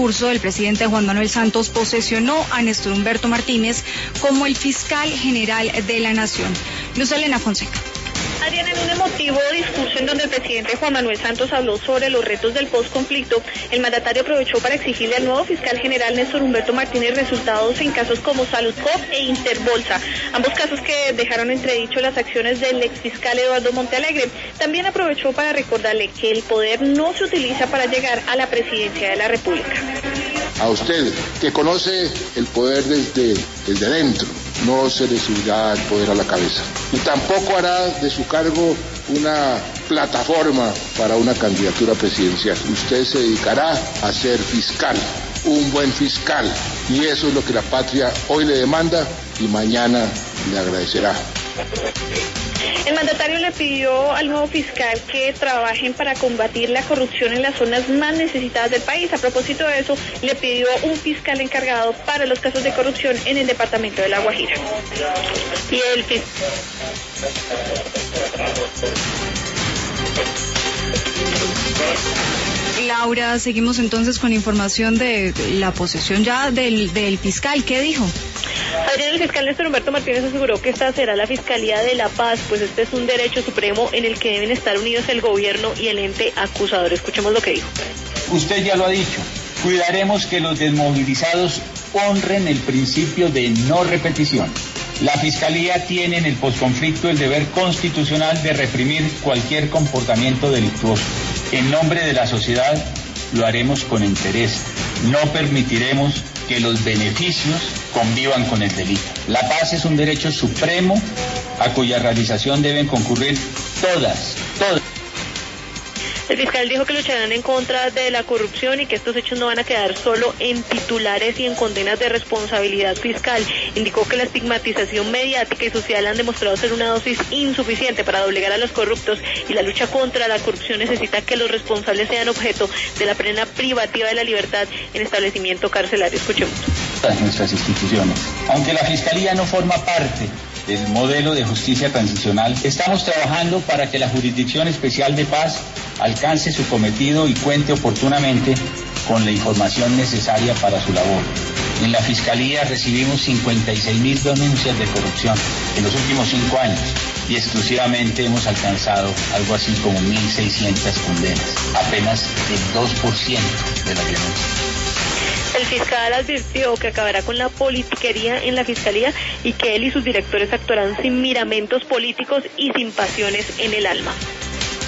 discurso, el presidente Juan Manuel Santos posesionó a Néstor Humberto Martínez como el fiscal general de la Nación. Luz Elena Fonseca. Adriana, en un emotivo discurso en donde el presidente Juan Manuel Santos habló sobre los retos del postconflicto, el mandatario aprovechó para exigirle al nuevo fiscal general Néstor Humberto Martínez resultados en casos como Saludcoop e Interbolsa, ambos casos que dejaron entredicho las acciones del exfiscal Eduardo Montealegre. También aprovechó para recordarle que el poder no se utiliza para llegar a la presidencia de la República. A usted, que conoce el poder desde dentro, no se le subirá el poder a la cabeza. Y tampoco hará de su cargo una plataforma para una candidatura presidencial. Usted se dedicará a ser fiscal, un buen fiscal. Y eso es lo que la patria hoy le demanda y mañana le agradecerá. El mandatario le pidió al nuevo fiscal que trabajen para combatir la corrupción en las zonas más necesitadas del país. A propósito de eso, le pidió un fiscal encargado para los casos de corrupción en el departamento de La Guajira. Y el Laura, seguimos entonces con información de la posesión ya del fiscal. ¿Qué dijo? Adrián, el fiscal Néstor Humberto Martínez aseguró que esta será la Fiscalía de la Paz, pues este es un derecho supremo en el que deben estar unidos el gobierno y el ente acusador. Escuchemos lo que dijo. Usted ya lo ha dicho, cuidaremos que los desmovilizados honren el principio de no repetición. La Fiscalía tiene en el posconflicto el deber constitucional de reprimir cualquier comportamiento delictuoso. En nombre de la sociedad lo haremos con interés. No permitiremos que los beneficios convivan con el delito. La paz es un derecho supremo a cuya realización deben concurrir todas. El fiscal dijo que lucharán en contra de la corrupción y que estos hechos no van a quedar solo en titulares y en condenas de responsabilidad fiscal. Indicó que la estigmatización mediática y social han demostrado ser una dosis insuficiente para doblegar a los corruptos y la lucha contra la corrupción necesita que los responsables sean objeto de la plena privativa de la libertad en establecimiento carcelario. Escuchemos. Nuestras instituciones. Aunque la Fiscalía no forma parte del modelo de justicia transicional, estamos trabajando para que la Jurisdicción Especial de Paz alcance su cometido y cuente oportunamente con la información necesaria para su labor. En la Fiscalía recibimos 56.000 denuncias de corrupción en los últimos 5 años y exclusivamente hemos alcanzado algo así como 1.600 condenas, apenas el 2% de las denuncias. El fiscal advirtió que acabará con la politiquería en la Fiscalía y que él y sus directores actuarán sin miramentos políticos y sin pasiones en el alma.